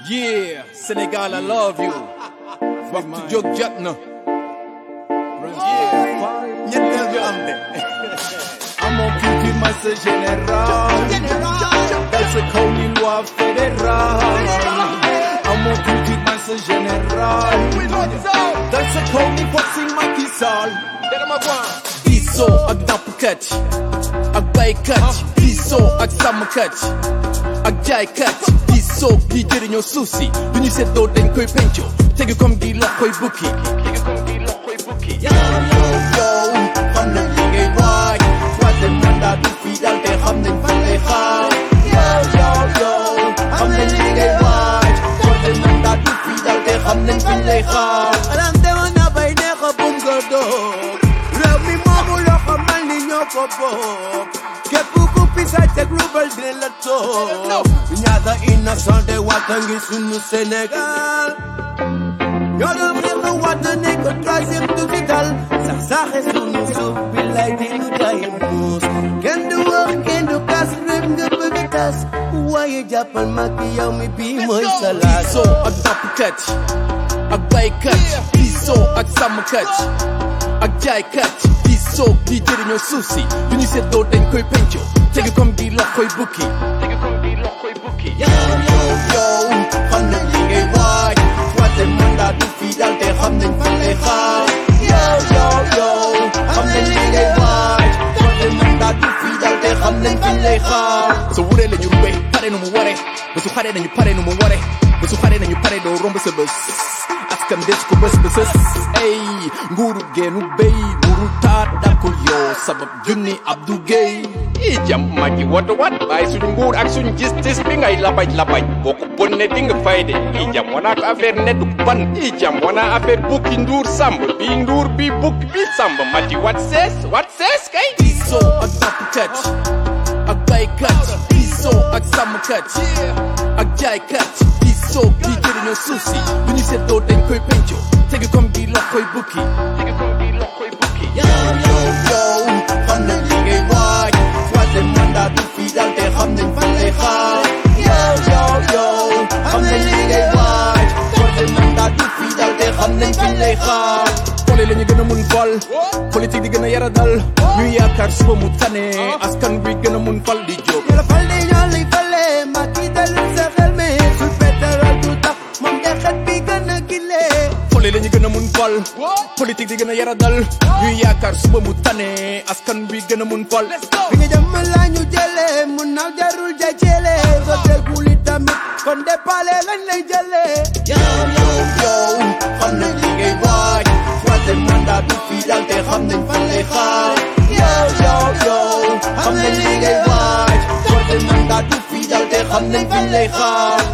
Yeah, Sénégal, I love you. Waxtu jóg jot na. Yeah, ñetteel bi am de. Amoo culture ma sa général. Dal sa kaw ni loi fédérale. Amoo culture ma sa général. Dal sa kaw ni boxing Macky Sall. Diso ak nappkat ak baykat, diso ak sàmmkat ak jaaykat, diso gi jëriñoo suuf si lu ñu seddoo dañ koy pencoo tegi comme gi lox koy bukki yow xam nañ li ngay waaj troisième mandat du fi dal te xam nañ fan lay xaar yow xam nañ li ngay waaj troisième mandat du fi dal te xam nañ fan lay xaar alam demoon na bay neex a bum nga doog réew mi moomu loo xamal ni ñoo ko bokk képp ku pisa teg lu bal dina la toog ñaata innocent de wata ngi sunu Sénégal ñoo doon xeex na wata ne ko troisième du fi dal sax saxe sunu suuf bi lay di ñu jaay muus kenn du wax kenn du kas réew nga bëgg tas waaye jàppal mag yow mi bii mooy salaat diso ak nappkat ak baykat diso ak sàmmkat ak jaaykat diso gi jëriñoo suuf si lu ñu seddoo dañ koy pencoo tegi comme gi lox koy bukki yow xam nañ li ngay waaj troisième mandat du fi dal te xam nañ fan lay xaar yow xam nañ li ngay waaj troisième mandat du fi dal te xam nañ fan lay xaar sa wuree la ñu rubé pare nu mu ware ba su xaree nañu pare nu mu ware ba su xaree nañu pare doo romb sa bés askan des ko bés bésës ey nguuru geenu béy nguuru taat dakul yoo sabab junni Abdou Gueye i jam magi watu wat bàyyi suñu nguur ak suñu justice bi ngay labaj boo ko bonne di nga fay de i jam wana ko affaire netu ban i jam wana affaire bukki nduur samb bi nduur bi bukki bi samb mati wat sees kay diso ak nappkat ak baykat diso ak sàmmkat ak jaaykat diso gi jëriñoo suuf si lu ñu seddoo dañ koy pencoo tegi comme gi lox koy bukki yow xam nañ li ngay waaj troisième mandat du fi dal te xam nañ fan lay xaar yow xam nañ li ngay waaj troisième mandat du fi dal te xam nañ fan lay xaar xoole la ñu gën a mun fal politique di gën a yara dal ñu yaakaar suba mu tane askan wi gën a mun fal di jóg yàlla fal de ñoo lay fale Macky dalul sa xel me sul pétrole du tax moom de xet bi gën a gile xoole la ñu gën a mun fal politique di gën a yara dal ñu yaakaar suba mu tane askan wi gën a mun fal fi nga jëm la ñu jëlee mun naaw jarul jajele soo déggul tamit kon de pale lañ lay jëlee yow xam nañ li ngay waaj troisième mandat du fi dal te xam nañ fan lay xaar yow xam nañ li ngay waaj troisième mandat du fi dal te xam nañ fan lay xaar